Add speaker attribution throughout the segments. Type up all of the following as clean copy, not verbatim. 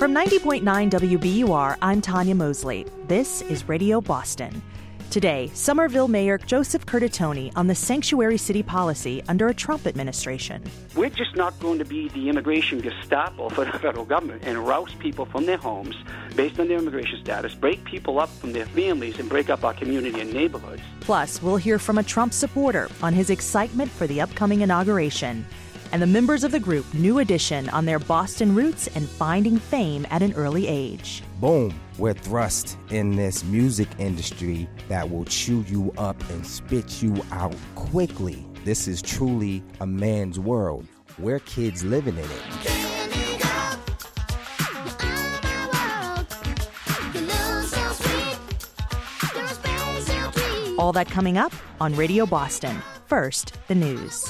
Speaker 1: From 90.9 WBUR, I'm Tanya Mosley. This is Radio Boston. Today, Somerville Mayor Joseph Curtatone on the sanctuary city policy under a Trump administration.
Speaker 2: We're just not going to be the immigration Gestapo for the federal government and rouse people from their homes based on their immigration status, break people up from their families, and break up our community and neighborhoods.
Speaker 1: Plus, we'll hear from a Trump supporter on his excitement for the upcoming inauguration. And the members of the group New Edition on their Boston roots and finding fame at an early age.
Speaker 3: Boom, we're thrust in this music industry that will chew you up and spit you out quickly. This is truly a man's world. We're kids living in it.
Speaker 1: All that coming up on Radio Boston. First, the news.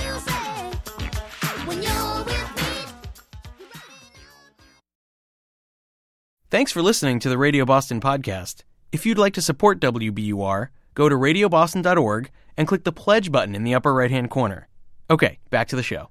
Speaker 4: Thanks for listening to the Radio Boston podcast. If you'd like to support WBUR, go to radioboston.org and click the pledge button in the upper right-hand corner. Okay, back to the show.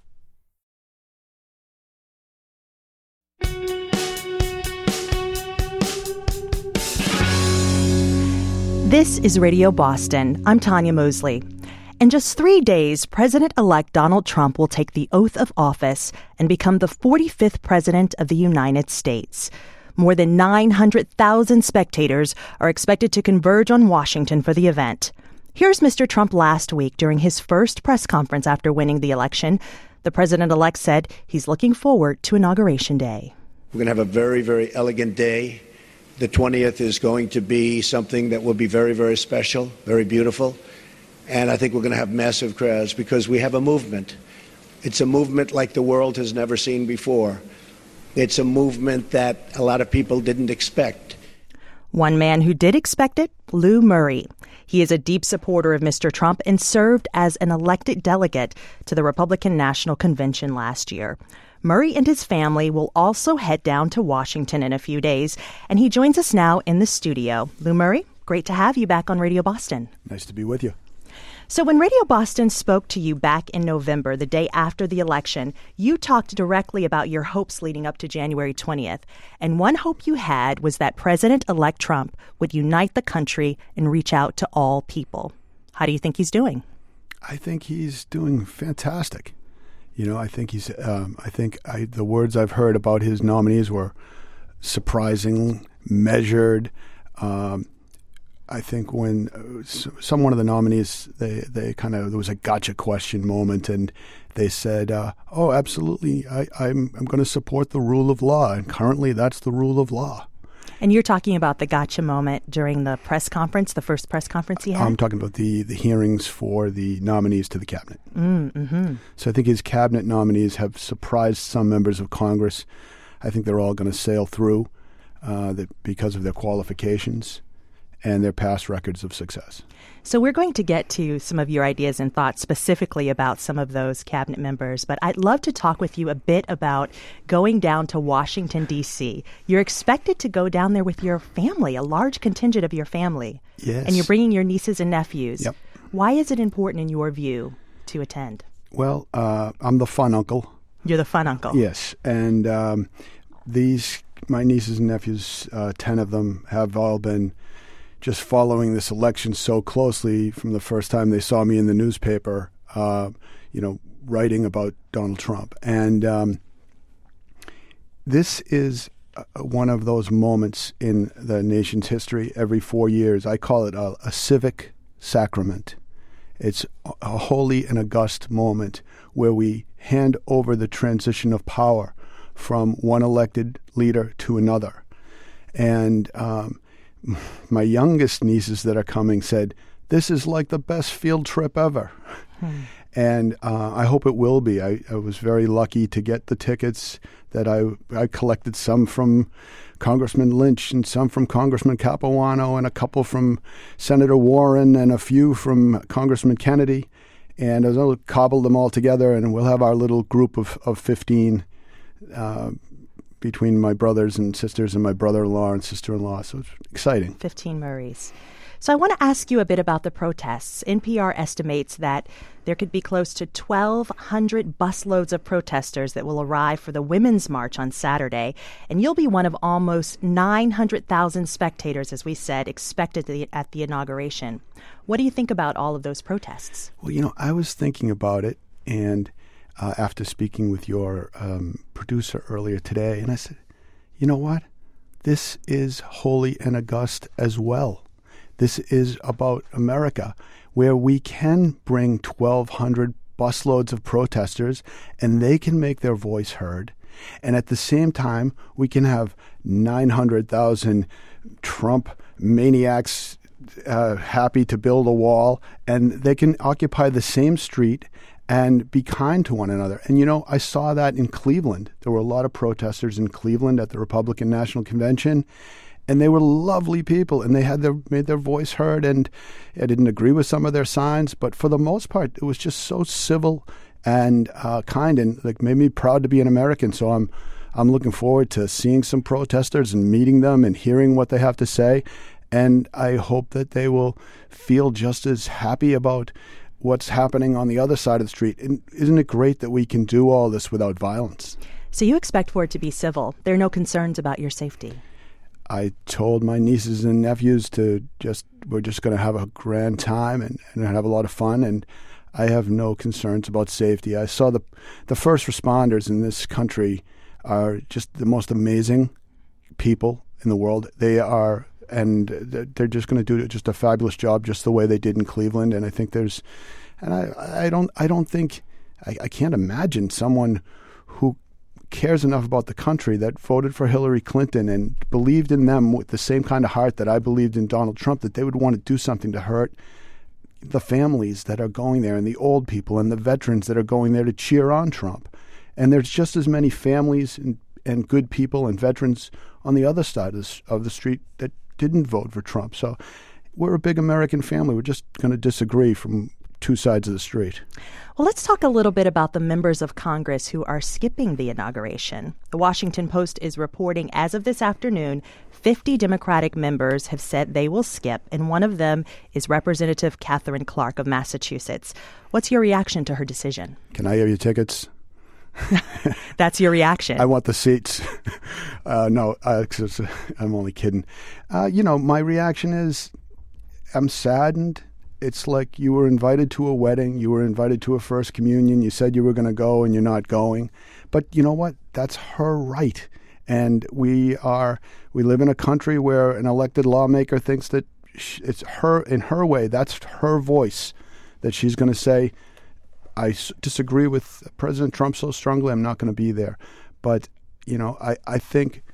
Speaker 1: This is Radio Boston. I'm Tanya Mosley. In just 3 days, President-elect Donald Trump will take the oath of office and become the 45th President of the United States. More than 900,000 spectators are expected to converge on Washington for the event. Here's Mr. Trump last week during his first press conference after winning the election. The president-elect said he's looking forward to Inauguration Day.
Speaker 5: We're going to have a very, very elegant day. The 20th is going to be something that will be very, very special, very beautiful. And I think we're going to have massive crowds because we have a movement. It's a movement like the world has never seen before. It's a movement that a lot of people didn't expect.
Speaker 1: One man who did expect it, Lou Murray. He is a deep supporter of Mr. Trump and served as an elected delegate to the Republican National Convention last year. Murray and his family will also head down to Washington in a few days, and he joins us now in the studio. Lou Murray, great to have you back on Radio Boston.
Speaker 6: Nice to be with you.
Speaker 1: So when Radio Boston spoke to you back in November, the day after the election, you talked directly about your hopes leading up to January 20th. And one hope you had was that President-elect Trump would unite the country and reach out to all people. How do you think he's doing?
Speaker 6: I think he's doing fantastic. You know, I think he's. The words I've heard about his nominees were surprising, measured. I think when one of the nominees, they kind of, there was a gotcha question moment, and they said, "Oh, absolutely, I'm going to support the rule of law, and currently that's the rule of law."
Speaker 1: And you're talking about the gotcha moment during the press conference, the first press conference he had?
Speaker 6: I'm talking about the hearings for the nominees to the cabinet.
Speaker 1: Mm-hmm.
Speaker 6: So I think his cabinet nominees have surprised some members of Congress. I think they're all going to sail through because of their qualifications and their past records of success.
Speaker 1: So we're going to get to some of your ideas and thoughts specifically about some of those cabinet members, but I'd love to talk with you a bit about going down to Washington, D.C. You're expected to go down there with your family, a large contingent of your family.
Speaker 6: Yes.
Speaker 1: And you're bringing your nieces and nephews.
Speaker 6: Yep.
Speaker 1: Why is it important in your view to attend?
Speaker 6: Well, I'm the fun uncle.
Speaker 1: You're the fun uncle.
Speaker 6: Yes. And my nieces and nephews, 10 of them, have all been just following this election so closely from the first time they saw me in the newspaper, writing about Donald Trump. And this is one of those moments in the nation's history every 4 years. I call it a civic sacrament. It's a holy and august moment where we hand over the transition of power from one elected leader to another. And my youngest nieces that are coming said, "This is like the best field trip ever." And I hope it will be. I was very lucky to get the tickets that I collected, some from Congressman Lynch and some from Congressman Capuano and a couple from Senator Warren and a few from Congressman Kennedy. And I was able to cobble them all together, and we'll have our little group of 15 between my brothers and sisters and my brother-in-law and sister-in-law. So it's exciting.
Speaker 1: 15 Murrays. So I want to ask you a bit about the protests. NPR estimates that there could be close to 1,200 busloads of protesters that will arrive for the Women's March on Saturday. And you'll be one of almost 900,000 spectators, as we said, expected at the inauguration. What do you think about all of those protests?
Speaker 6: Well, I was thinking about it, and after speaking with your producer earlier today, and I said, you know what? This is holy and august as well. This is about America, where we can bring 1,200 busloads of protesters, and they can make their voice heard. And at the same time, we can have 900,000 Trump maniacs happy to build a wall, and they can occupy the same street and be kind to one another. And, I saw that in Cleveland. There were a lot of protesters in Cleveland at the Republican National Convention, and they were lovely people, and they made their voice heard, and I didn't agree with some of their signs, but for the most part, it was just so civil and kind, and made me proud to be an American. So I'm looking forward to seeing some protesters and meeting them and hearing what they have to say, and I hope that they will feel just as happy about what's happening on the other side of the street. And isn't it great that we can do all this without violence?
Speaker 1: So you expect for it to be civil. There are no concerns about your safety.
Speaker 6: I told my nieces and nephews we're just going to have a grand time and have a lot of fun, and I have no concerns about safety. I saw the first responders in this country are just the most amazing people in the world. They are, and they're just going to do just a fabulous job, just the way they did in Cleveland. And I think I can't imagine someone who cares enough about the country that voted for Hillary Clinton and believed in them with the same kind of heart that I believed in Donald Trump, that they would want to do something to hurt the families that are going there, and the old people and the veterans that are going there to cheer on Trump. And there's just as many families and good people and veterans on the other side of the street that didn't vote for Trump. So we're a big American family. We're just going to disagree from two sides of the street.
Speaker 1: Well, let's talk a little bit about the members of Congress who are skipping the inauguration. The Washington Post is reporting as of this afternoon, 50 Democratic members have said they will skip, and one of them is Representative Katherine Clark of Massachusetts. What's your reaction to her decision?
Speaker 6: Can I have your tickets?
Speaker 1: That's your reaction.
Speaker 6: I want the seats. No, I'm only kidding. My reaction is I'm saddened. It's like you were invited to a wedding, you were invited to a first communion, you said you were going to go and you're not going. But you know what? That's her right. And we live in a country where an elected lawmaker thinks that it's her, in her way, that's her voice, that she's going to say, I disagree with President Trump so strongly, I'm not going to be there. But, I think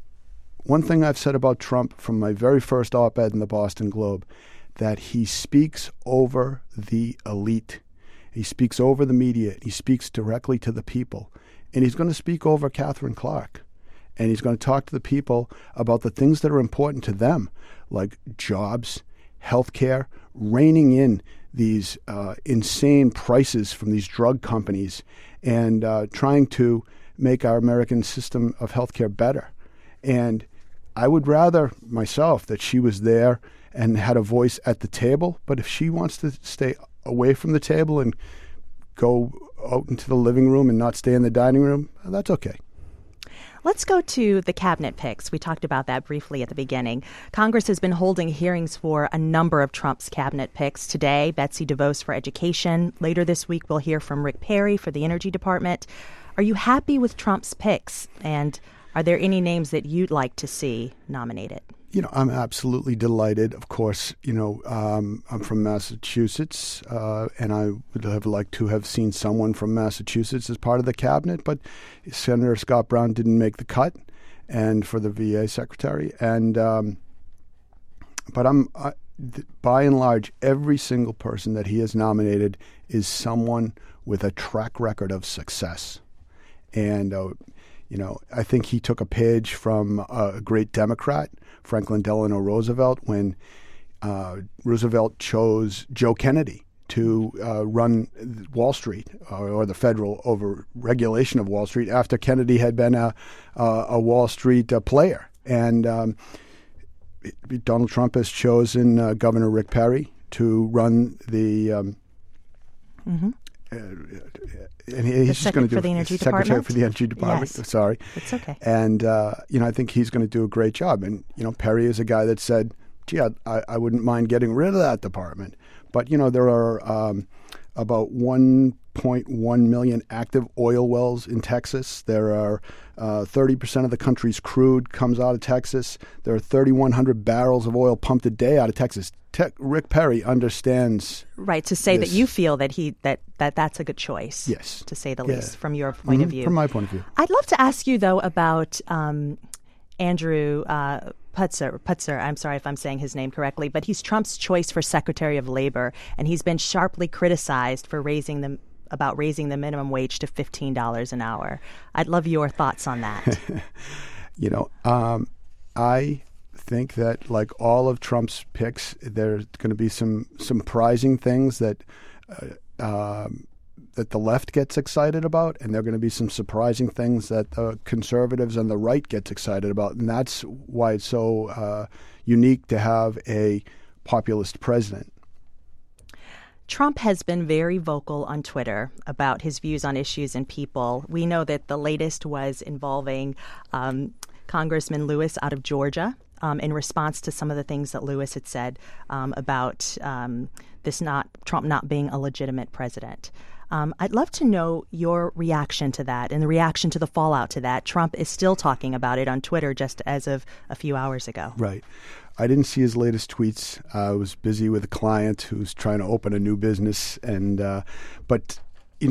Speaker 6: one thing I've said about Trump from my very first op-ed in the Boston Globe, that he speaks over the elite. He speaks over the media. He speaks directly to the people. And he's going to speak over Katherine Clark. And he's going to talk to the people about the things that are important to them, like jobs, health care, reining in these insane prices from these drug companies, and trying to make our American system of health care better. And I would rather myself that she was there and had a voice at the table. But if she wants to stay away from the table and go out into the living room and not stay in the dining room, that's okay.
Speaker 1: Let's go to the cabinet picks. We talked about that briefly at the beginning. Congress has been holding hearings for a number of Trump's cabinet picks. Today, Betsy DeVos for education. Later this week, we'll hear from Rick Perry for the Energy Department. Are you happy with Trump's picks? And are there any names that you'd like to see nominated?
Speaker 6: I'm absolutely delighted. Of course, I'm from Massachusetts, and I would have liked to have seen someone from Massachusetts as part of the cabinet, but Senator Scott Brown didn't make the cut, and for the VA secretary. And but by and large, every single person that he has nominated is someone with a track record of success, and I think he took a page from a great Democrat, Franklin Delano Roosevelt, when Roosevelt chose Joe Kennedy to run Wall Street or the federal over regulation of Wall Street after Kennedy had been a Wall Street player. And Donald Trump has chosen Governor Rick Perry to run the and he's just going to do
Speaker 1: for the Energy
Speaker 6: Secretary
Speaker 1: Department?
Speaker 6: for the Energy Department.
Speaker 1: Yes.
Speaker 6: Sorry,
Speaker 1: It's okay.
Speaker 6: and I think he's going to do a great job. And Perry is a guy that said, "Gee, I wouldn't mind getting rid of that department." But there are about 1.1 million active oil wells in Texas. There are 30% of the country's crude comes out of Texas. There are 3,100 barrels of oil pumped a day out of Texas. Rick Perry understands.
Speaker 1: Right, to say
Speaker 6: this.
Speaker 1: that you feel that that's a good choice.
Speaker 6: Yes.
Speaker 1: To say the
Speaker 6: Yeah.
Speaker 1: least, from your point of view.
Speaker 6: From my point of view.
Speaker 1: I'd love to ask you, though, about Andrew Putzer. I'm sorry if I'm saying his name correctly, but he's Trump's choice for Secretary of Labor, and he's been sharply criticized for raising the minimum wage to $15 an hour. I'd love your thoughts on that.
Speaker 6: I think that, like all of Trump's picks, there's going to be some surprising things that that the left gets excited about, and there are going to be some surprising things that the conservatives and the right gets excited about. And that's why it's so unique to have a populist president.
Speaker 1: Trump has been very vocal on Twitter about his views on issues and people. We know that the latest was involving Congressman Lewis out of Georgia in response to some of the things that Lewis had said about Trump not being a legitimate president. I'd love to know your reaction to that and the reaction to the fallout to that. Trump is still talking about it on Twitter just as of a few hours ago.
Speaker 6: Right. I didn't see his latest tweets. I was busy with a client who's trying to open a new business, but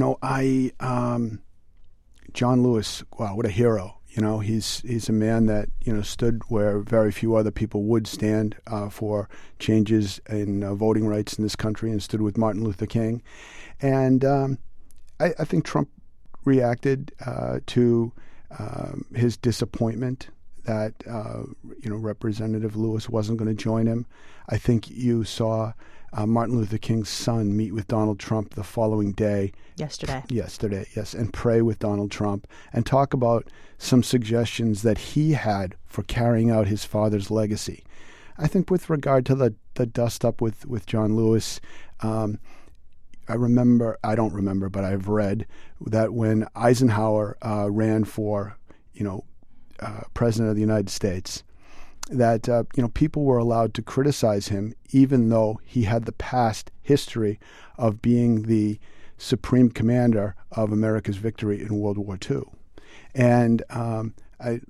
Speaker 6: John Lewis, wow, what a hero! He's a man that stood where very few other people would stand for changes in voting rights in this country, and stood with Martin Luther King. And I think Trump reacted to his disappointment that Representative Lewis wasn't going to join him. I think you saw Martin Luther King's son meet with Donald Trump the following day. Yesterday, yes, and pray with Donald Trump and talk about some suggestions that he had for carrying out his father's legacy. I think with regard to the dust-up with John Lewis, I don't remember, but I've read that when Eisenhower ran for, president of the United States, that people were allowed to criticize him, even though he had the past history of being the supreme commander of America's victory in World War II. And I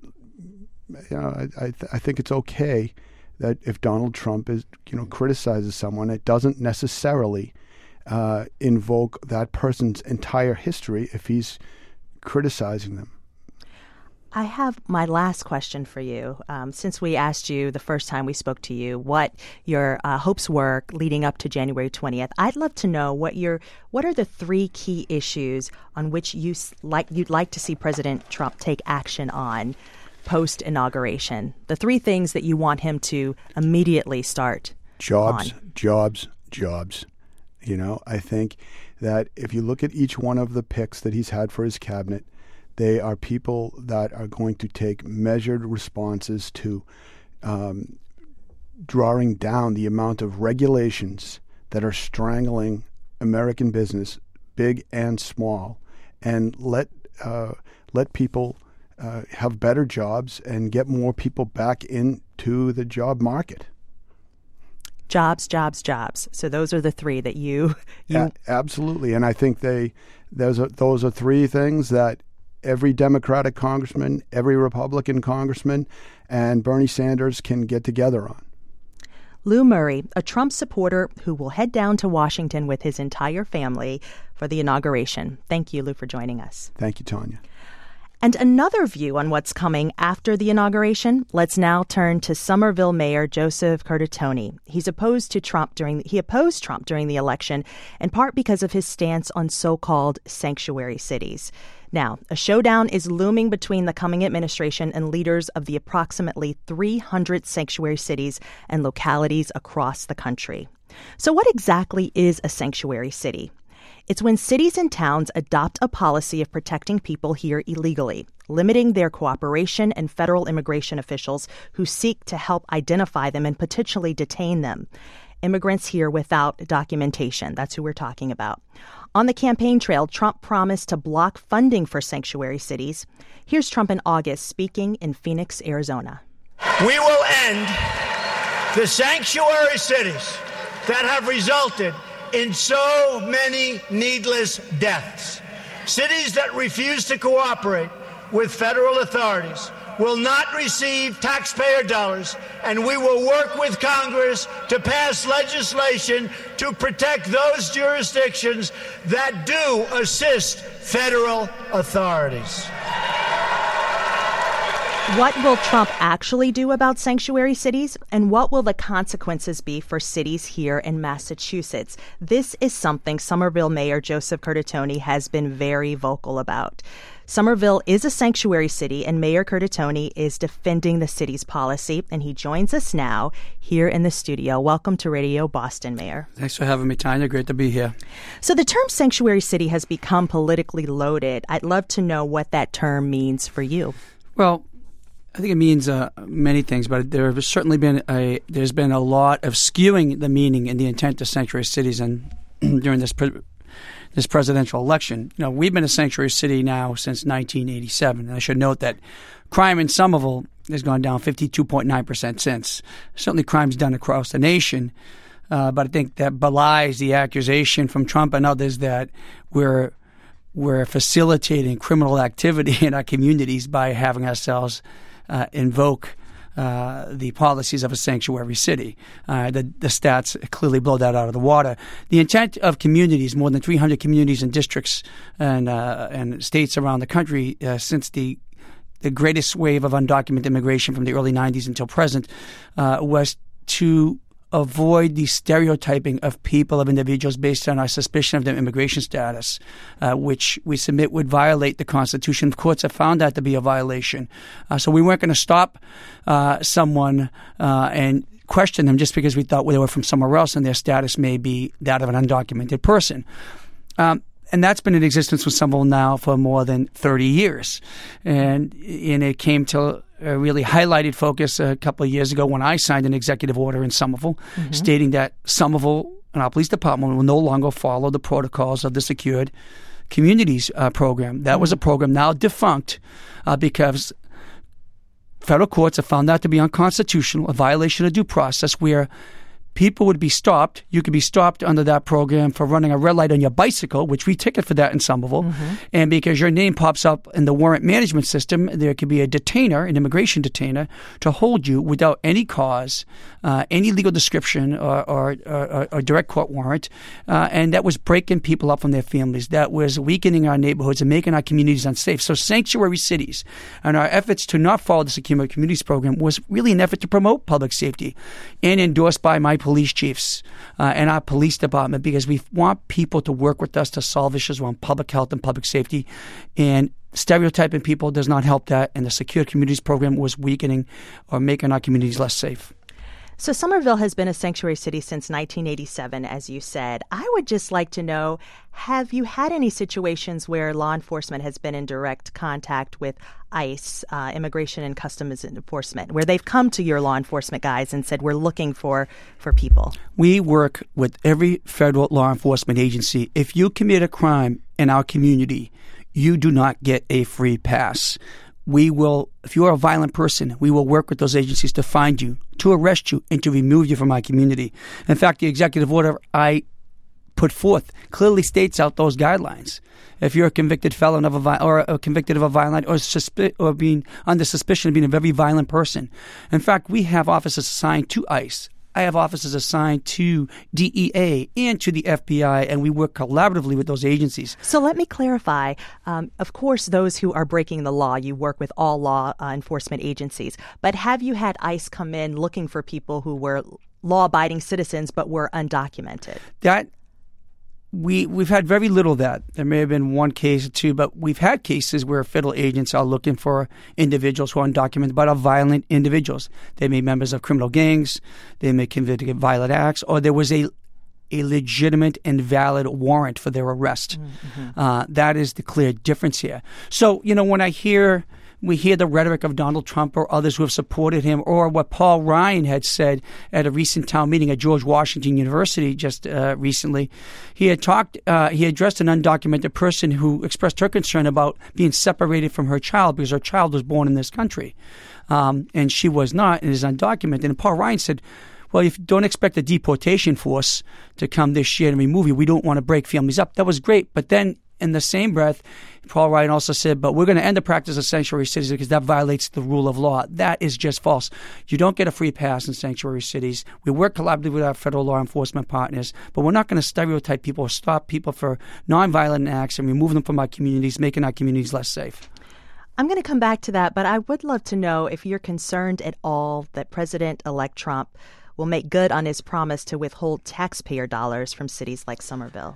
Speaker 6: think it's okay that if Donald Trump criticizes someone, it doesn't necessarily invoke that person's entire history if he's criticizing them.
Speaker 1: I have my last question for you. Since we asked you the first time we spoke to you what your hopes were leading up to January 20th, I'd love to know what are the three key issues on which you'd like to see President Trump take action on post-inauguration. The three things that you want him to immediately start
Speaker 6: Jobs. I think that if you look at each one of the picks that he's had for his cabinet, they are people that are going to take measured responses to drawing down the amount of regulations that are strangling American business, big and small, and let people have better jobs and get more people back into the job market.
Speaker 1: Jobs. So those are the three that you
Speaker 6: absolutely, and I think those are three things that every Democratic congressman, every Republican congressman, and Bernie Sanders can get together on.
Speaker 1: Lou Murray, a Trump supporter who will head down to Washington with his entire family for the inauguration. Thank you, Lou, for joining us.
Speaker 6: Thank you, Tanya.
Speaker 1: And another view on what's coming after the inauguration. Let's now turn to Somerville Mayor Joseph Curtatone. He opposed Trump during the election, in part because of his stance on so-called sanctuary cities. Now, a showdown is looming between the coming administration and leaders of the approximately 300 sanctuary cities and localities across the country. So what exactly is a sanctuary city? It's when cities and towns adopt a policy of protecting people here illegally, limiting their cooperation and federal immigration officials who seek to help identify them and potentially detain them. Immigrants here without documentation. That's who we're talking about. On the campaign trail, Trump promised to block funding for sanctuary cities. Here's Trump in August speaking in Phoenix, Arizona.
Speaker 7: We will end the sanctuary cities that have resulted in so many needless deaths. Cities that refuse to cooperate with federal authorities will not receive taxpayer dollars, and we will work with Congress to pass legislation to protect those jurisdictions that do assist federal authorities.
Speaker 1: What will Trump actually do about sanctuary cities, and what will the consequences be for cities here in Massachusetts? This is something Somerville Mayor Joseph Curtatone has been very vocal about. Somerville is a sanctuary city, and Mayor Curtatone is defending the city's policy, and he joins us now here in the studio. Welcome to Radio Boston, Mayor.
Speaker 8: Thanks for having me, Tanya. Great to be here.
Speaker 1: So the term sanctuary city has become politically loaded. I'd love to know what that term means for you.
Speaker 8: Well, I think it means many things, but there has certainly been there's been a lot of skewing the meaning and the intent of sanctuary cities, and during this presidential election. You know, we've been a sanctuary city now since 1987, and I should note that crime in Somerville has gone down 52.9% since. Certainly, crime's done across the nation, but I think that belies the accusation from Trump and others that we're facilitating criminal activity in our communities by having ourselves invoke the policies of a sanctuary city. The stats clearly blow that out of the water. The intent of communities, more than 300 communities and districts and states around the country since the greatest wave of undocumented immigration from the early 90s until present, was to avoid the stereotyping of people, of individuals based on our suspicion of their immigration status, which we submit would violate the Constitution. Courts have found that to be a violation. So we weren't going to stop someone and question them just because we thought they were from somewhere else and their status may be that of an undocumented person. And that's been in existence with Somerville now for more than 30 years. And it came to a really highlighted focus a couple of years ago when I signed an executive order in Somerville stating that Somerville and our police department will no longer follow the protocols of the Secured Communities program. That was a program now defunct because federal courts have found that to be unconstitutional, a violation of due process, where people would be stopped. You could be stopped under that program for running a red light on your bicycle, which we ticket for that in Somerville. And because your name pops up in the warrant management system, there could be a detainer, an immigration detainer, to hold you without any cause, any legal description or direct court warrant. And that was breaking people up from their families. That was weakening our neighborhoods and making our communities unsafe. So sanctuary cities and our efforts to not follow the Secure Communities program was really an effort to promote public safety and endorsed by my police chiefs and our police department, because we want people to work with us to solve issues around public health and public safety. And stereotyping people does not help that. And the Secure Communities program was weakening or making our communities less safe.
Speaker 1: So Somerville has been a sanctuary city since 1987, as you said. I would just like to know, have you had any situations where law enforcement has been in direct contact with ICE, Immigration and Customs Enforcement, where they've come to your law enforcement guys and said, we're looking for people? We
Speaker 8: work with every federal law enforcement agency. If you commit a crime in our community, you do not get a free pass. We will, if you are a violent person, we will work with those agencies to find you, to arrest you, and to remove you from our community. In fact, the executive order I put forth clearly states out those guidelines. If you're a convicted felon of convicted of a violent or being under suspicion of being a very violent person. In fact, we have officers assigned to ICE. I have officers assigned to DEA and to the FBI, and we work collaboratively with those agencies.
Speaker 1: So let me clarify. Of course, those who are breaking the law, you work with all law enforcement agencies. But have you had ICE come in looking for people who were law-abiding citizens but were undocumented?
Speaker 8: We've had very little of that. There may have been one case or two, but we've had cases where federal agents are looking for individuals who are undocumented but are violent individuals. They may be members of criminal gangs, they may convict violent acts, or there was a a legitimate and valid warrant for their arrest. That is the clear difference here. So, when we hear the rhetoric of Donald Trump or others who have supported him, or what Paul Ryan had said at a recent town meeting at George Washington University just recently. He addressed an undocumented person who expressed her concern about being separated from her child because her child was born in this country. And she was not, and is undocumented. And Paul Ryan said, well, if you don't expect a deportation force to come this year and remove you, we don't want to break families up. That was great. But then in the same breath, Paul Ryan also said, but we're going to end the practice of sanctuary cities because that violates the rule of law. That is just false. You don't get a free pass in sanctuary cities. We work collaboratively with our federal law enforcement partners, but we're not going to stereotype people or stop people for nonviolent acts and remove them from our communities, making our communities less safe.
Speaker 1: I'm going to come back to that, but I would love to know if you're concerned at all that President-elect Trump will make good on his promise to withhold taxpayer dollars from cities like Somerville.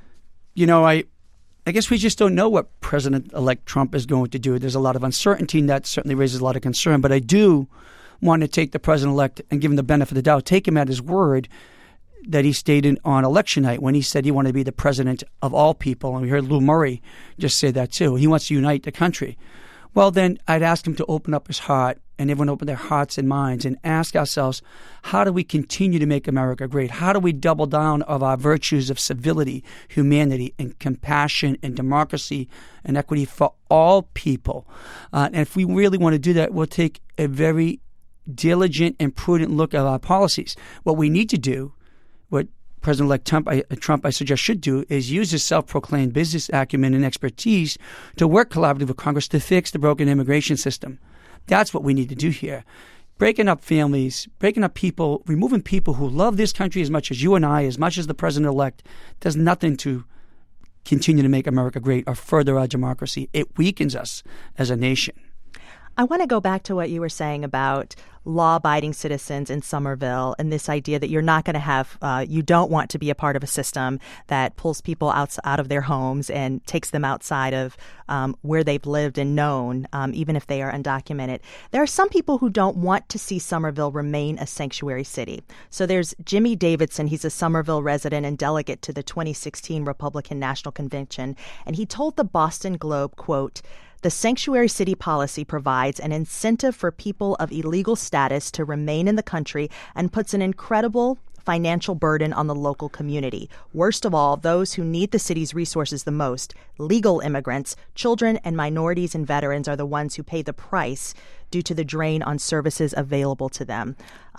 Speaker 8: I guess we just don't know what President-elect Trump is going to do. There's a lot of uncertainty, and that certainly raises a lot of concern. But I do want to take the President-elect and give him the benefit of the doubt, take him at his word that he stated on election night when he said he wanted to be the president of all people. And we heard Lou Murray just say that too. He wants to unite the country. Well, then I'd ask him to open up his heart and everyone open their hearts and minds and ask ourselves, how do we continue to make America great? How do we double down of our virtues of civility, humanity, and compassion and democracy and equity for all people? And if we really want to do that, we'll take a very diligent and prudent look at our policies. What we need to do, what President-elect Trump, I suggest, should do is use his self-proclaimed business acumen and expertise to work collaboratively with Congress to fix the broken immigration system. That's what we need to do here. Breaking up families, breaking up people, removing people who love this country as much as you and I, as much as the President-elect, does nothing to continue to make America great or further our democracy. It weakens us as a nation.
Speaker 1: I want to go back to what you were saying about law-abiding citizens in Somerville and this idea that you're not going to have, you don't want to be a part of a system that pulls people out of their homes and takes them outside of where they've lived and known, even if they are undocumented. There are some people who don't want to see Somerville remain a sanctuary city. So there's Jimmy Davidson. He's a Somerville resident and delegate to the 2016 Republican National Convention. And he told the Boston Globe, quote, "The sanctuary city policy provides an incentive for people of illegal status to remain in the country and puts an incredible financial burden on the local community. Worst of all, those who need the city's resources the most, legal immigrants, children and minorities and veterans, are the ones who pay the price due to the drain on services available to them."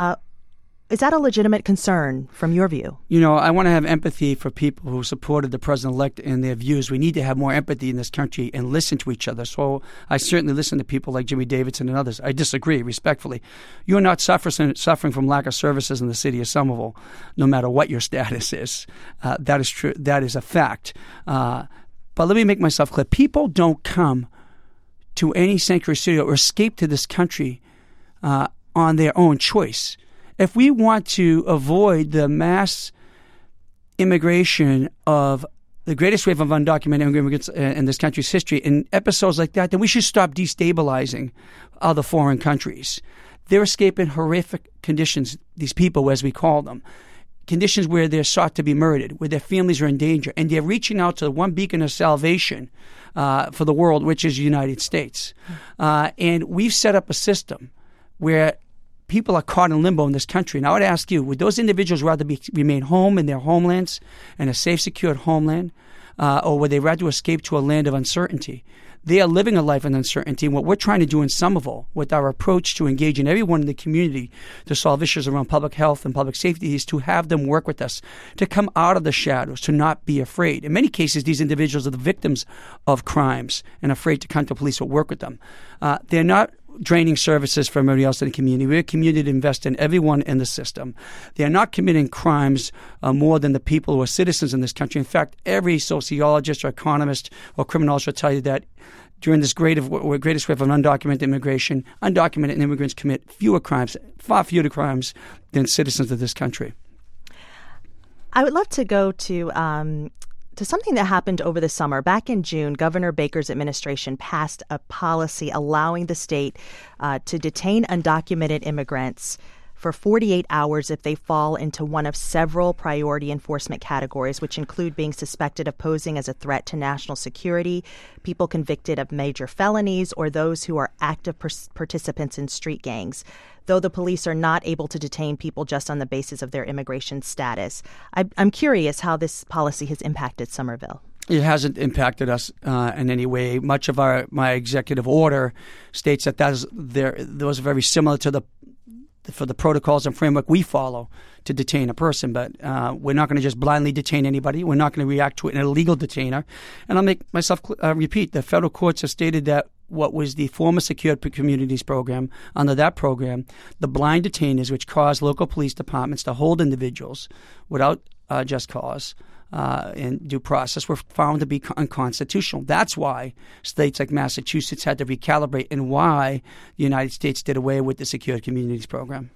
Speaker 1: Is that a legitimate concern from your view?
Speaker 8: I want to have empathy for people who supported the president-elect and their views. We need to have more empathy in this country and listen to each other. So I certainly listen to people like Jimmy Davidson and others. I disagree respectfully. You're not suffering from lack of services in the city of Somerville, no matter what your status is. That is true. That is a fact. But let me make myself clear. People don't come to any sanctuary city or escape to this country on their own choice. If we want to avoid the mass immigration of the greatest wave of undocumented immigrants in this country's history, in episodes like that, then we should stop destabilizing other foreign countries. They're escaping horrific conditions, these people, as we call them, conditions where they're sought to be murdered, where their families are in danger, and they're reaching out to the one beacon of salvation for the world, which is the United States. And we've set up a system where people are caught in limbo in this country. And I would ask you, would those individuals rather remain home in their homelands, in a safe, secured homeland, or would they rather escape to a land of uncertainty? They are living a life of uncertainty. And what we're trying to do in Somerville with our approach to engaging everyone in the community to solve issues around public health and public safety is to have them work with us, to come out of the shadows, to not be afraid. In many cases, these individuals are the victims of crimes and afraid to come to police or work with them. They're not draining services from everybody else in the community. We're a community to invest in everyone in the system. They are not committing crimes more than the people who are citizens in this country. In fact, every sociologist or economist or criminologist will tell you that during this greatest wave of undocumented immigration, undocumented immigrants commit far fewer crimes than citizens of this country.
Speaker 1: I would love to go to something that happened over the summer. Back in June, Governor Baker's administration passed a policy allowing the state to detain undocumented immigrants for 48 hours if they fall into one of several priority enforcement categories, which include being suspected of posing as a threat to national security, people convicted of major felonies, or those who are active participants in street gangs, though the police are not able to detain people just on the basis of their immigration status. I'm curious how this policy has impacted Somerville.
Speaker 8: It hasn't impacted us in any way. Much of my executive order states that those are very similar to for the protocols and framework we follow to detain a person. But we're not going to just blindly detain anybody. We're not going to react to an illegal detainer. And I'll make myself repeat. The federal courts have stated that what was the former Secure Communities program, under that program, the blind detainers, which caused local police departments to hold individuals without just cause, in due process, were found to be unconstitutional. That's why states like Massachusetts had to recalibrate, and why the United States did away with the Secure Communities program.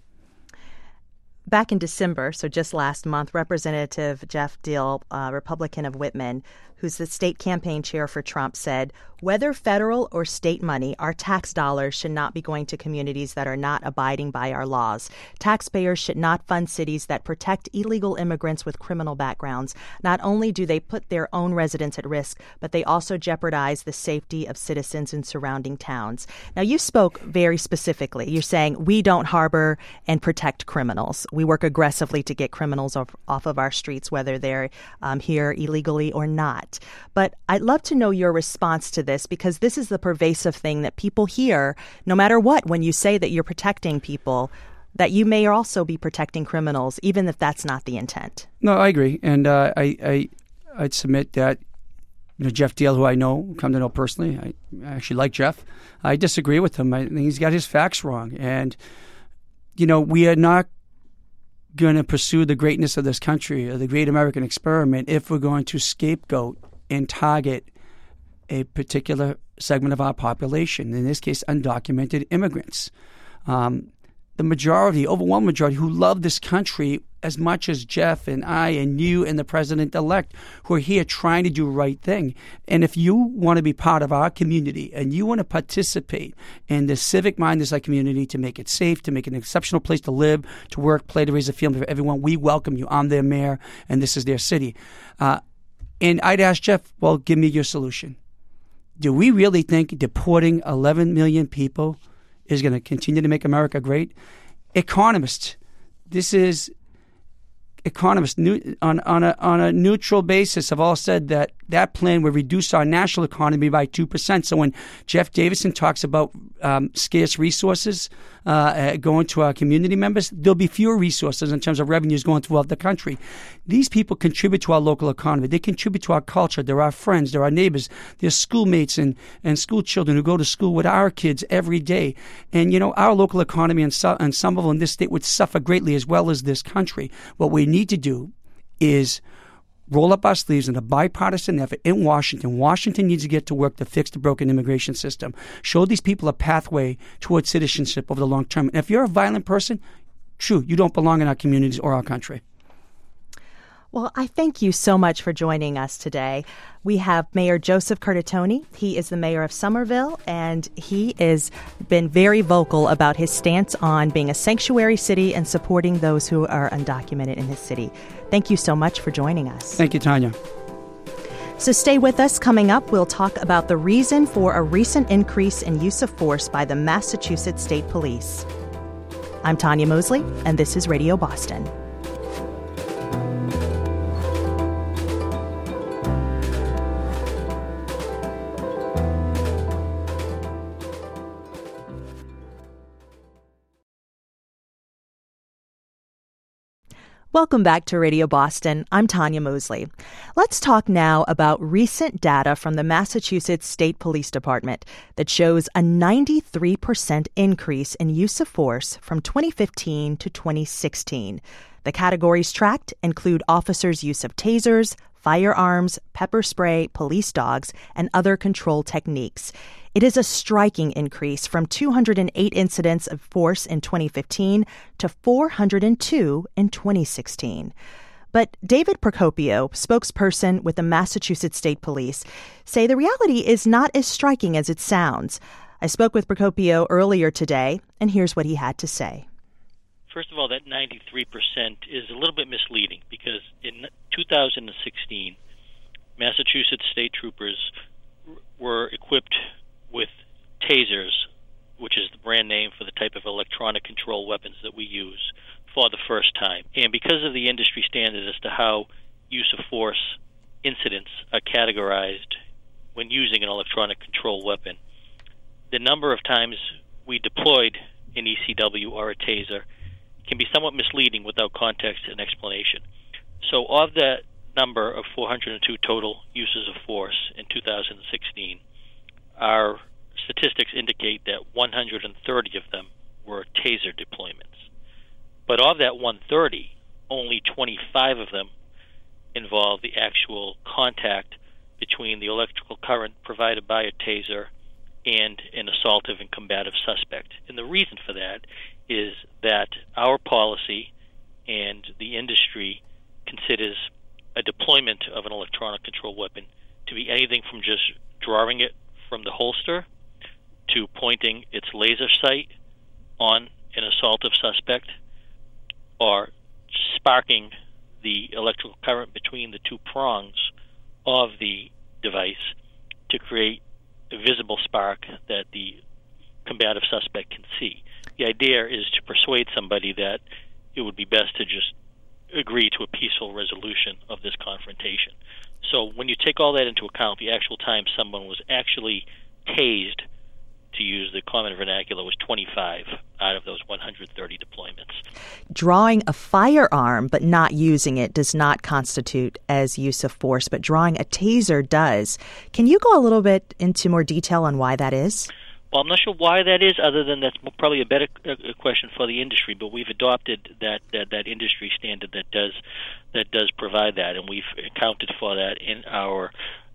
Speaker 1: Back in December, so just last month, Representative Jeff Deal, Republican of Whitman, who's the state campaign chair for Trump, said, whether federal or state money, our tax dollars should not be going to communities that are not abiding by our laws. Taxpayers should not fund cities that protect illegal immigrants with criminal backgrounds. Not only do they put their own residents at risk, but they also jeopardize the safety of citizens in surrounding towns. Now, you spoke very specifically. You're saying we don't harbor and protect criminals. We work aggressively to get criminals off of our streets, whether they're here illegally or not. But I'd love to know your response to this, because this is the pervasive thing that people hear, no matter what, when you say that you're protecting people, that you may also be protecting criminals, even if that's not the intent.
Speaker 8: No, I agree. And I'd submit that Jeff Deal, who I come to know personally, I actually like Jeff. I disagree with him. I think he's got his facts wrong. And, we are not going to pursue the greatness of this country or the great American experiment if we're going to scapegoat and target a particular segment of our population, in this case, undocumented immigrants. The majority, overwhelming majority, who love this country as much as Jeff and I and you and the president-elect, who are here trying to do the right thing. And if you want to be part of our community and you want to participate in the civic mind of our community to make it safe, to make it an exceptional place to live, to work, play, to raise a family for everyone, we welcome you. I'm their mayor, and this is their city. And I'd ask Jeff, well, give me your solution. Do we really think deporting 11 million people is going to continue to make America great? Economists, on a neutral basis have all said that plan would reduce our national economy by 2%. So when Jeff Davison talks about scarce resources going to our community members, there'll be fewer resources in terms of revenues going throughout the country. These people contribute to our local economy. They contribute to our culture. They're our friends. They're our neighbors. They're schoolmates and school children who go to school with our kids every day. And, our local economy in Somerville and this state would suffer greatly, as well as this country. What we need to do is roll up our sleeves in a bipartisan effort in Washington. Washington needs to get to work to fix the broken immigration system. Show these people a pathway towards citizenship over the long term. And if you're a violent person, true, you don't belong in our communities or our country.
Speaker 1: Well, I thank you so much for joining us today. We have Mayor Joseph Curtatone. He is the mayor of Somerville, and he has been very vocal about his stance on being a sanctuary city and supporting those who are undocumented in his city. Thank you so much for joining us.
Speaker 8: Thank you, Tanya.
Speaker 1: So stay with us. Coming up, we'll talk about the reason for a recent increase in use of force by the Massachusetts State Police. I'm Tanya Mosley, and this is Radio Boston. Welcome back to Radio Boston. I'm Tanya Mosley. Let's talk now about recent data from the Massachusetts State Police Department that shows a 93% increase in use of force from 2015 to 2016. The categories tracked include officers' use of tasers, firearms, pepper spray, police dogs, and other control techniques. It is a striking increase from 208 incidents of force in 2015 to 402 in 2016. But David Procopio, spokesperson with the Massachusetts State Police, say the reality is not as striking as it sounds. I spoke with Procopio earlier today, and here's what he had to say.
Speaker 9: first of all, that 93% is a little bit misleading because in 2016, Massachusetts state troopers were equipped with tasers, which is the brand name for the type of electronic control weapons that we use, for the first time. And because of the industry standard as to how use of force incidents are categorized when using an electronic control weapon, the number of times we deployed an ECW or a taser can be somewhat misleading without context and explanation. So of that number of 402 total uses of force in 2016, our statistics indicate that 130 of them were taser deployments. But of that 130, only 25 of them involve the actual contact between the electrical current provided by a taser and an assaultive and combative suspect. And the reason for that is that our policy and the industry considers a deployment of an electronic control weapon to be anything from just drawing it from the holster to pointing its laser sight on an assaultive suspect or sparking the electrical current between the two prongs of the device to create a visible spark that the combative suspect can see. The idea is to persuade somebody that it would be best to just agree to a peaceful resolution of this confrontation. So when you take all that into account, the actual time someone was actually tased, to use the common vernacular, was 25 out of those 130 deployments.
Speaker 1: Drawing a firearm but not using it does not constitute as use of force, but drawing a taser does. Can you go a little bit into more detail on why that is?
Speaker 9: Well, I'm not sure why that is, other than that's probably a better question for the industry. But we've adopted that industry standard that does provide that, and we've accounted for that in our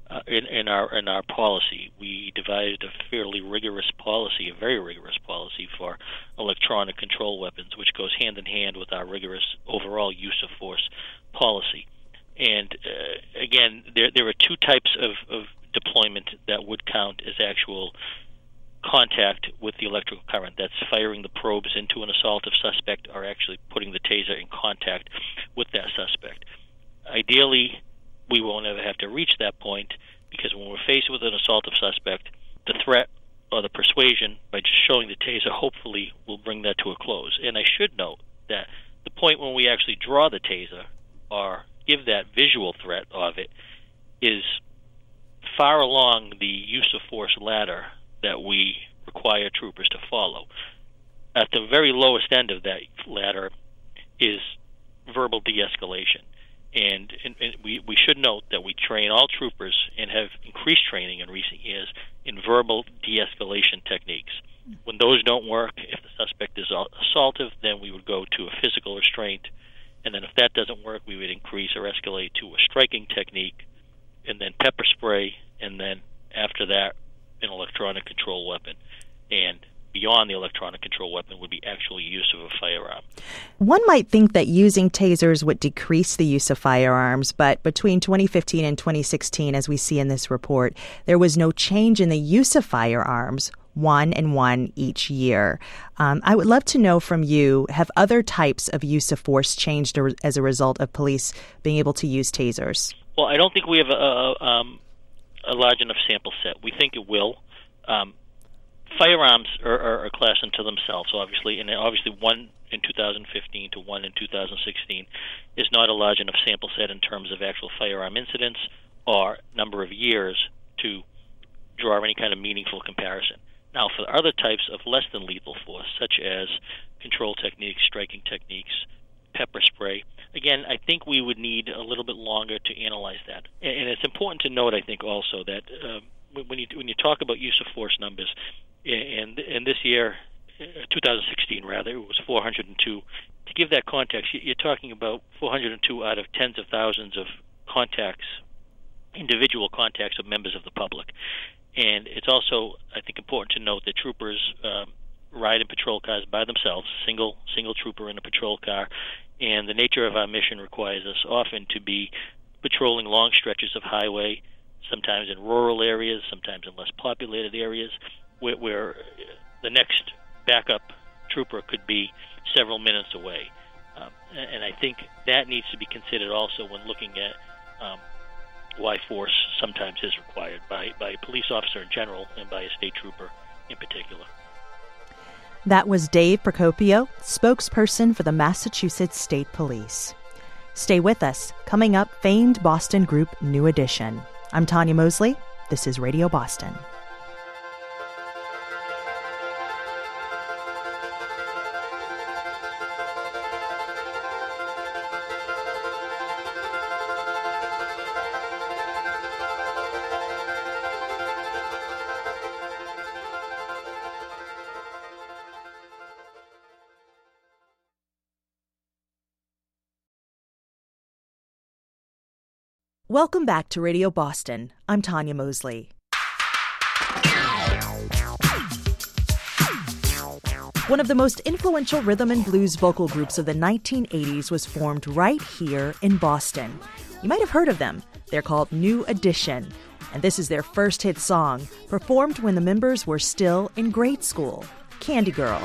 Speaker 9: policy. We devised a fairly rigorous policy, a very rigorous policy for electronic control weapons, which goes hand in hand with our rigorous overall use of force policy. And again, there are two types of deployment that would count as actual contact with the electrical current. That's firing the probes into an assaultive suspect or actually putting the taser in contact with that suspect. Ideally, we won't ever have to reach that point, because when we're faced with an assaultive suspect, the threat or the persuasion by just showing the taser hopefully will bring that to a close. And I should note that the point when we actually draw the taser or give that visual threat of it is far along the use of force ladder that we require troopers to follow. At the very lowest end of that ladder is verbal de-escalation. And we should note that we train all troopers and have increased training in recent years in verbal de-escalation techniques. When those don't work, if the suspect is assaultive, then we would go to a physical restraint. And then if that doesn't work, we would increase or escalate to a striking technique, and then pepper spray, and then after that, an electronic control weapon. And beyond the electronic control weapon would be actual use of a firearm.
Speaker 1: One might think that using tasers would decrease the use of firearms, but between 2015 and 2016, as we see in this report, there was no change in the use of firearms, 1 and 1 each year. I would love to know from you, have other types of use of force changed as a result of police being able to use tasers?
Speaker 9: Well, I don't think we have a large enough sample set. We think it will. Firearms are a class unto themselves, obviously, and obviously 1 in 2015 to 1 in 2016 is not a large enough sample set in terms of actual firearm incidents or number of years to draw any kind of meaningful comparison. Now, for other types of less than lethal force, such as control techniques, striking techniques, pepper spray, again, I think we would need a little bit longer to analyze that. And it's important to note, I think, also that when you talk about use of force numbers, and this year, 2016 rather, it was 402. To give that context, you're talking about 402 out of tens of thousands of contacts, individual contacts of members of the public. And it's also, I think, important to note that troopers ride in patrol cars by themselves, single trooper in a patrol car, and the nature of our mission requires us often to be patrolling long stretches of highway, sometimes in rural areas, sometimes in less populated areas, where the next backup trooper could be several minutes away. And I think that needs to be considered also when looking at why force sometimes is required by a police officer in general and by a state trooper in particular.
Speaker 1: That was Dave Procopio, spokesperson for the Massachusetts State Police. Stay with us. Coming up, famed Boston group New Edition. I'm Tanya Mosley. This is Radio Boston. Welcome back to Radio Boston. I'm Tanya Mosley. One of the most influential rhythm and blues vocal groups of the 1980s was formed right here in Boston. You might have heard of them. They're called New Edition, and this is their first hit song, performed when the members were still in grade school, Candy Girl.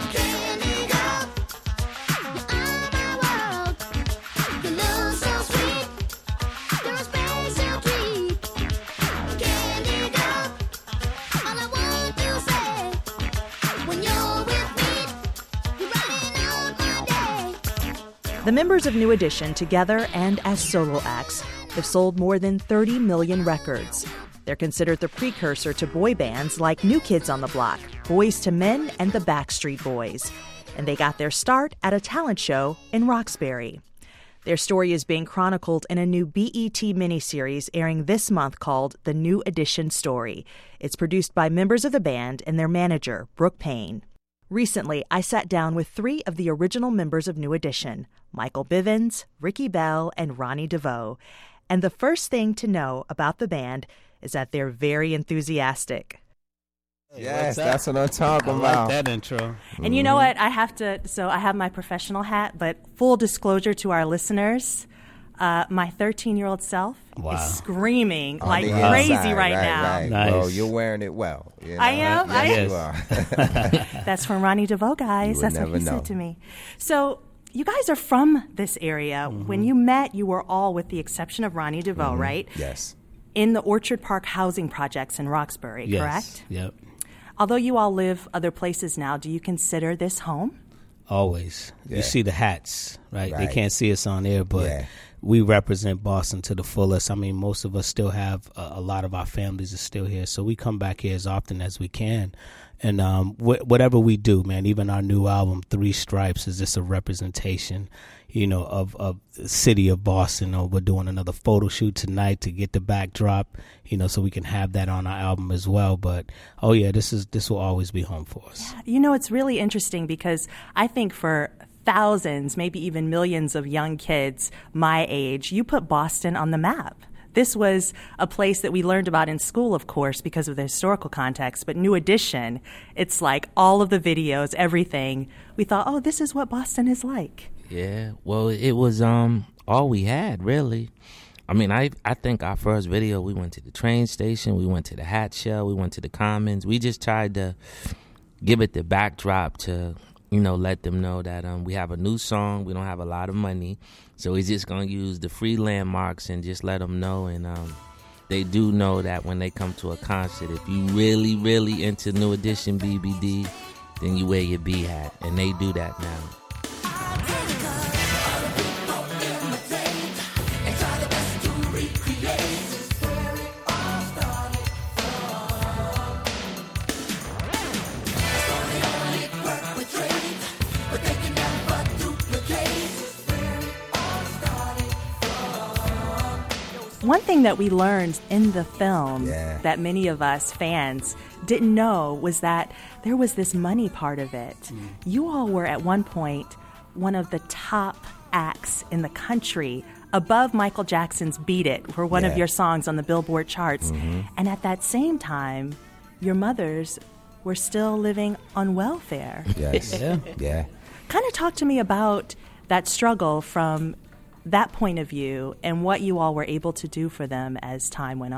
Speaker 1: The members of New Edition, together and as solo acts, have sold more than 30 million records. They're considered the precursor to boy bands like New Kids on the Block, Boyz II Men, and the Backstreet Boys. And they got their start at a talent show in Roxbury. Their story is being chronicled in a new BET miniseries airing this month called The New Edition Story. It's produced by members of the band and their manager, Brooke Payne. Recently, I sat down with 3 of the original members of New Edition, Michael Bivins, Ricky Bell, and Ronnie DeVoe. And the first thing to know about the band is that they're very enthusiastic.
Speaker 3: Yes, that's what I'm talking about.
Speaker 10: I like that intro.
Speaker 1: And you know what? I have my professional hat, but full disclosure to our listeners, my 13-year-old self is screaming like crazy right now.
Speaker 3: Right.
Speaker 10: Nice.
Speaker 3: Well, you're wearing it well. You know?
Speaker 1: I am.
Speaker 3: Yes,
Speaker 10: Yes.
Speaker 3: you are.
Speaker 1: That's from Ronnie DeVoe, guys. That's what he said to me. So you guys are from this area. Mm-hmm. When you met, you were all, with the exception of Ronnie DeVoe, right?
Speaker 3: Yes.
Speaker 1: In the Orchard Park housing projects in Roxbury, correct?
Speaker 10: Yep.
Speaker 1: Although you all live other places now, do you consider this home?
Speaker 10: Always.
Speaker 3: Yeah.
Speaker 10: You see the hats, right? They
Speaker 3: Right.
Speaker 10: can't see us on air, but we represent Boston to the fullest. I mean, most of us still have a lot of our families are still here, so we come back here as often as we can. And whatever we do, man, even our new album, Three Stripes, is just a representation, you know, of the city of Boston. We're doing another photo shoot tonight to get the backdrop, you know, so we can have that on our album as well. But, oh, yeah, this will always be home for us.
Speaker 1: Yeah. You know, it's really interesting because I think for thousands, maybe even millions of young kids my age, you put Boston on the map. This was a place that we learned about in school, of course, because of the historical context, but New Edition, it's like all of the videos, everything. We thought, oh, this is what Boston is like.
Speaker 11: Yeah, well, it was all we had, really. I mean, I think our first video, we went to the train station, we went to the hat show, we went to the Commons. We just tried to give it the backdrop to, you know, let them know that we have a new song. We don't have a lot of money, so we're just going to use the free landmarks and just let them know. And they do know that when they come to a concert, if you really, really into New Edition BBD, then you wear your B hat, and they do that now.
Speaker 1: One thing that we learned in the film that many of us fans didn't know was that there was this money part of it. You all were at one point one of the top acts in the country, above Michael Jackson's Beat It, for one of your songs on the Billboard charts. And at that same time, your mothers were still living on welfare.
Speaker 3: Yes. Yeah.
Speaker 1: Kind of talk to me about that struggle from that point of view and what you all were able to do for them as time went on.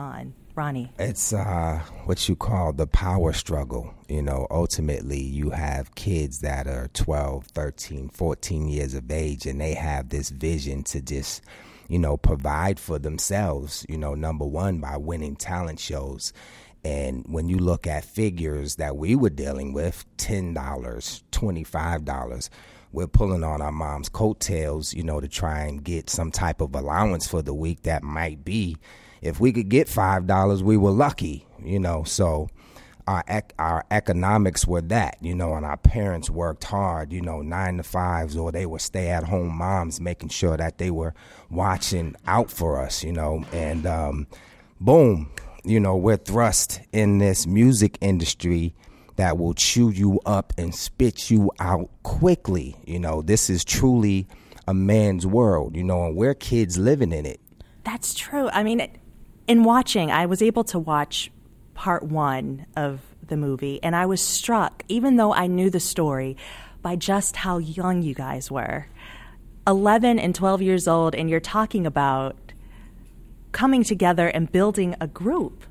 Speaker 1: Ronnie?
Speaker 3: It's what you call the power struggle. You know, ultimately you have kids that are 12, 13, 14 years of age, and they have this vision to just, you know, provide for themselves, you know, number one, by winning talent shows. And when you look at figures that we were dealing with, $10, $25, we're pulling on our mom's coattails, you know, to try and get some type of allowance for the week that might be. If we could get $5, we were lucky, you know. So our economics were that, you know, and our parents worked hard, you know, 9 to 5s, or they were stay-at-home moms making sure that they were watching out for us, you know. And boom, you know, we're thrust in this music industry that will chew you up and spit you out quickly. You know, this is truly a man's world, you know, and we're kids living in it.
Speaker 1: That's true. I mean, in watching, I was able to watch part 1 of the movie, and I was struck, even though I knew the story, by just how young you guys were. 11 and 12 years old, and you're talking about coming together and building a group.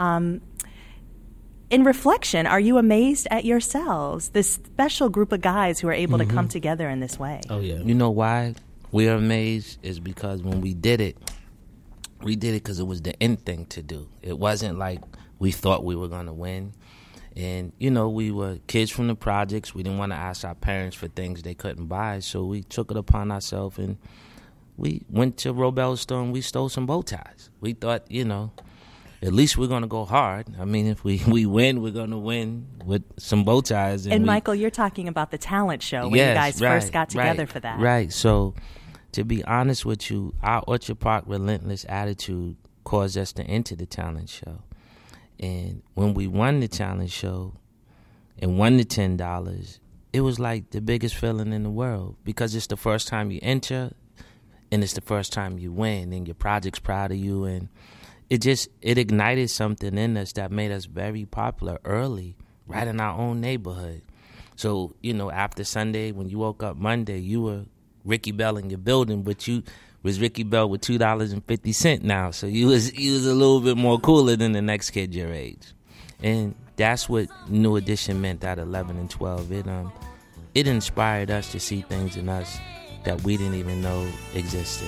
Speaker 1: In reflection, are you amazed at yourselves, this special group of guys who are able to come together in this way?
Speaker 11: Oh, yeah. You know why we're amazed is because when we did it because it was the end thing to do. It wasn't like we thought we were going to win. And, you know, we were kids from the projects. We didn't want to ask our parents for things they couldn't buy, so we took it upon ourselves and we went to Robel's store and we stole some bow ties. We thought, you know, at least we're going to go hard. I mean, if we win, we're going to win with some bow ties.
Speaker 1: And Michael, you're talking about the talent show when you guys first got together for that.
Speaker 11: Right. So, to be honest with you, our Orchard Park relentless attitude caused us to enter the talent show. And when we won the talent show and won the $10, it was like the biggest feeling in the world, because it's the first time you enter and it's the first time you win and your project's proud of you. And it ignited something in us that made us very popular early, right in our own neighborhood. So, you know, after Sunday, when you woke up Monday, you were Ricky Bell in your building, but you was Ricky Bell with $2.50 now. So you was a little bit more cooler than the next kid your age. And that's what New Edition meant at 11 and 12. It inspired us to see things in us that we didn't even know existed.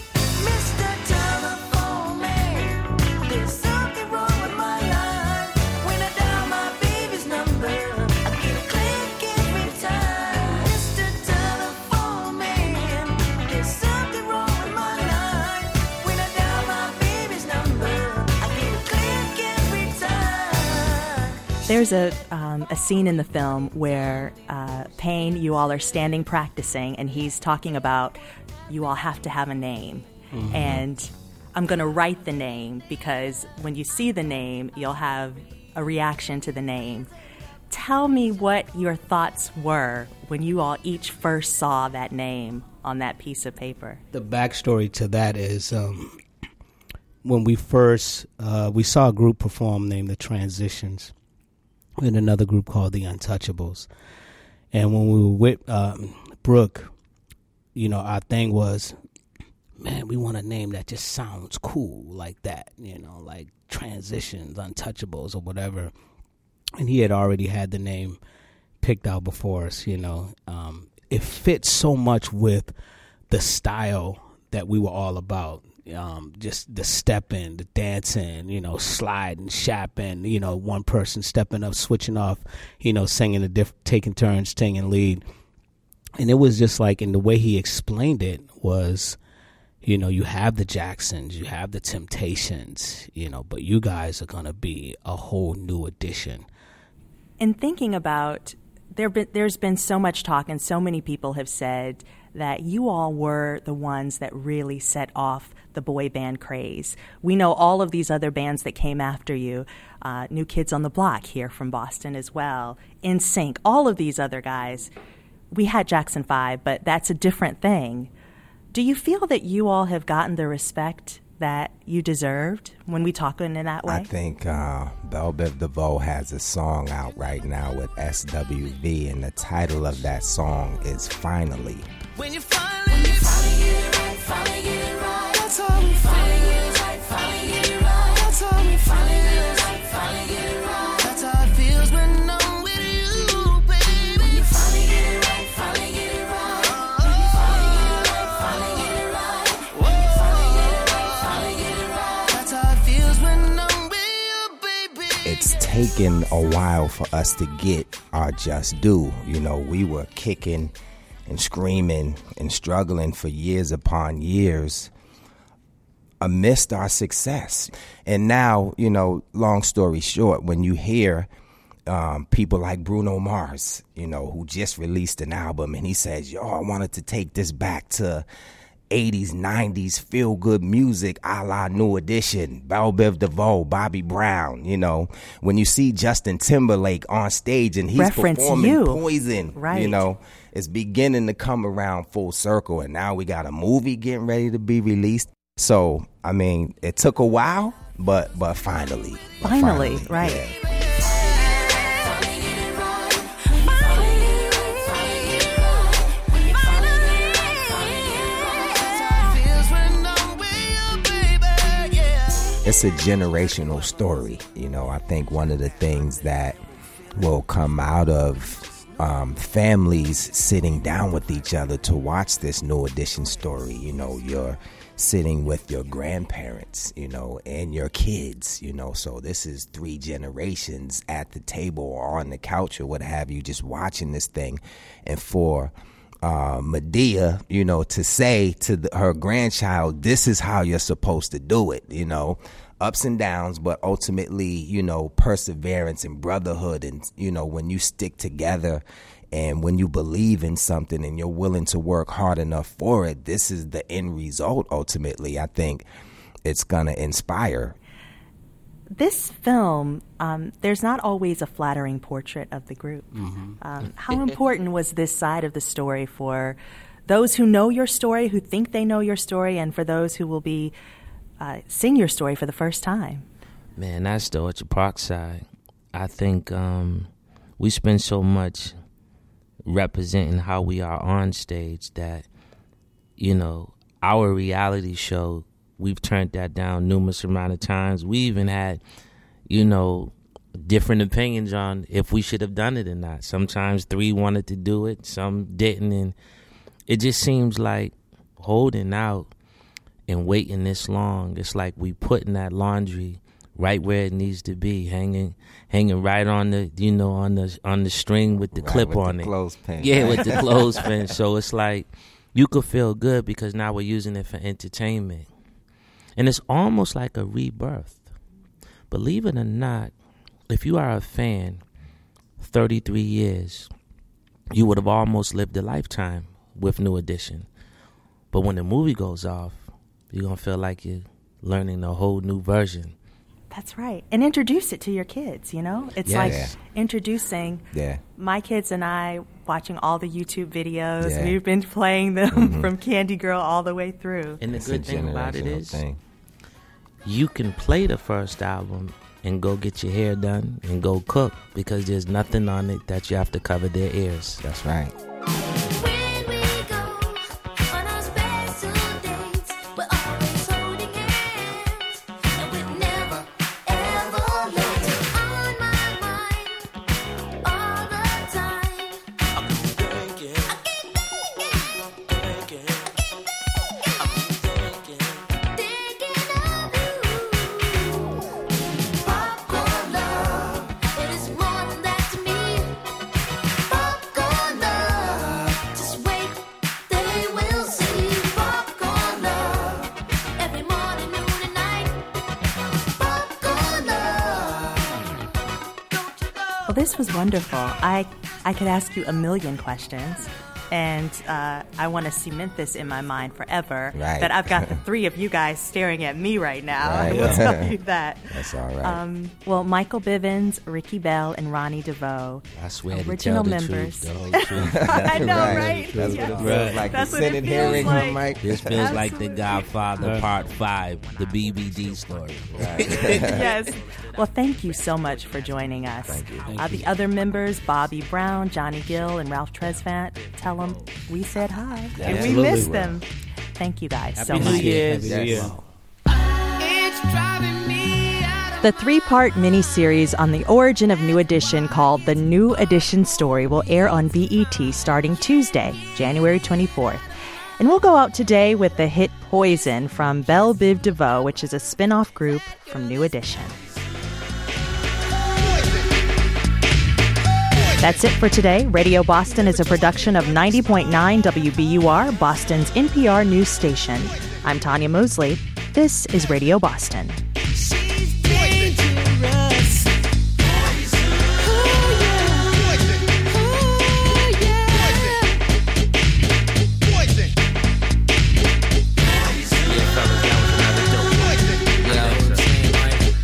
Speaker 1: There's a scene in the film where Payne, you all are standing practicing, and he's talking about you all have to have a name. Mm-hmm. And I'm going to write the name because when you see the name, you'll have a reaction to the name. Tell me what your thoughts were when you all each first saw that name on that piece of paper.
Speaker 10: The backstory to that is when we first we saw a group perform named The Transitions in another group called The Untouchables. And when we were with Brooke, you know, our thing was, man, we want a name that just sounds cool like that, you know, like Transitions, Untouchables, or whatever. And he had already had the name picked out before us, you know. It fits so much with the style that we were all about. Just the stepping, the dancing, you know, sliding, shapping, you know, one person stepping up, switching off, you know, singing taking turns, singing lead. And it was just like, and the way he explained it was, you know, you have the Jacksons, you have the Temptations, you know, but you guys are going to be a whole new edition.
Speaker 1: In thinking about, there's been so much talk and so many people have said that you all were the ones that really set off the boy band craze. We know all of these other bands that came after you, New Kids on the Block here from Boston as well, NSYNC, all of these other guys. We had Jackson 5, but that's a different thing. Do you feel that you all have gotten the respect that you deserved when we talk in that way?
Speaker 3: I think Belle Biv DeVoe has a song out right now with SWV, and the title of that song is Finally.
Speaker 12: When you finally get it right, that's how we finally get it right, that's how we finally
Speaker 3: taken a while for us to get our just due. You know, we were kicking and screaming and struggling for years upon years amidst our success. And now, you know, long story short, when you hear people like Bruno Mars, you know, who just released an album and he says, yo, I wanted to take this back to 80s, 90s feel-good music a la New Edition, Bell Biv DeVoe, Bobby Brown, you know. When you see Justin Timberlake on stage and he's performing Poison, you know, it's beginning to come around full circle. And now we got a movie getting ready to be released. So, I mean, it took a while, but finally.
Speaker 1: Finally, right.
Speaker 3: Yeah. It's a generational story. You know, I think one of the things that will come out of families sitting down with each other to watch this New Edition story, you know, you're sitting with your grandparents, you know, and your kids, you know, so this is 3 generations at the table or on the couch or what have you, just watching this thing. And for Medea, you know, to say to her grandchild, this is how you're supposed to do it, you know, ups and downs, but ultimately, you know, perseverance and brotherhood. And, you know, when you stick together and when you believe in something and you're willing to work hard enough for it, this is the end result. Ultimately, I think it's going to inspire.
Speaker 1: This film, there's not always a flattering portrait of the group. Mm-hmm. How important was this side of the story for those who know your story, who think they know your story, and for those who will be seeing your story for the first time?
Speaker 11: Man, that's the Orchard Park side. I think we spend so much representing how we are on stage that, you know, our reality show, we've turned that down numerous amount of times. We even had, you know, different opinions on if we should have done it or not. Sometimes 3 wanted to do it, some didn't. And it just seems like holding out and waiting this long, it's like we putting that laundry right where it needs to be, hanging right on the, you know, on the string with the clip on it.
Speaker 3: Clothespin.
Speaker 11: Yeah, with the clothespin. So it's like you could feel good because now we're using it for entertainment. And it's almost like a rebirth. Believe it or not, if you are a fan, 33 years, you would have almost lived a lifetime with New Edition. But when the movie goes off, you're going to feel like you're learning a whole new version.
Speaker 1: That's right. And introduce it to your kids, you know? It's like introducing my kids and I watching all the YouTube videos. Yeah. We've been playing them from Candy Girl all the way through.
Speaker 11: And the good thing about it is you can play the first album and go get your hair done and go cook because there's nothing on it that you have to cover their ears.
Speaker 3: That's right.
Speaker 1: This was wonderful. I could ask you a million questions, and I want to cement this in my mind forever.
Speaker 3: Right.
Speaker 1: That I've got the 3 of you guys staring at me right now. Right. I will tell you that.
Speaker 3: That's all right.
Speaker 1: Well, Michael Bivins, Ricky Bell, and Ronnie DeVoe,
Speaker 11: I swear
Speaker 1: original
Speaker 11: to tell
Speaker 1: members.
Speaker 11: The truth, the whole truth.
Speaker 1: I know, right?
Speaker 3: That's what it feels like.
Speaker 1: That's what
Speaker 3: sitting
Speaker 1: it
Speaker 3: here
Speaker 1: feels like.
Speaker 3: Mike.
Speaker 11: This feels like The Godfather Part 5, the BBD story.
Speaker 3: Right.
Speaker 1: Yes. Well, thank you so much for joining us.
Speaker 3: Thank you.
Speaker 1: The other members, Bobby Brown, Johnny Gill, and Ralph Tresvant, tell them we said hi.
Speaker 3: Yeah,
Speaker 1: and we
Speaker 3: absolutely.
Speaker 1: missed them. Thank you guys so
Speaker 11: Happy
Speaker 1: much.
Speaker 11: New Year.
Speaker 10: Happy New Year.
Speaker 1: The 3-part miniseries on the origin of New Edition called The New Edition Story will air on BET starting Tuesday, January 24th. And we'll go out today with the hit Poison from Bell Biv DeVoe, which is a spin-off group from New Edition. That's it for today. Radio Boston is a production of 90.9 WBUR, Boston's NPR news station. I'm Tanya Mosley. This is Radio Boston.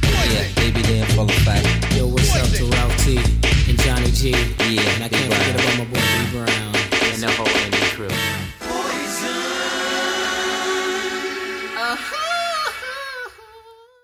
Speaker 13: Yo, what's up to Ralph T and Johnny G? Yeah, and I can't forget about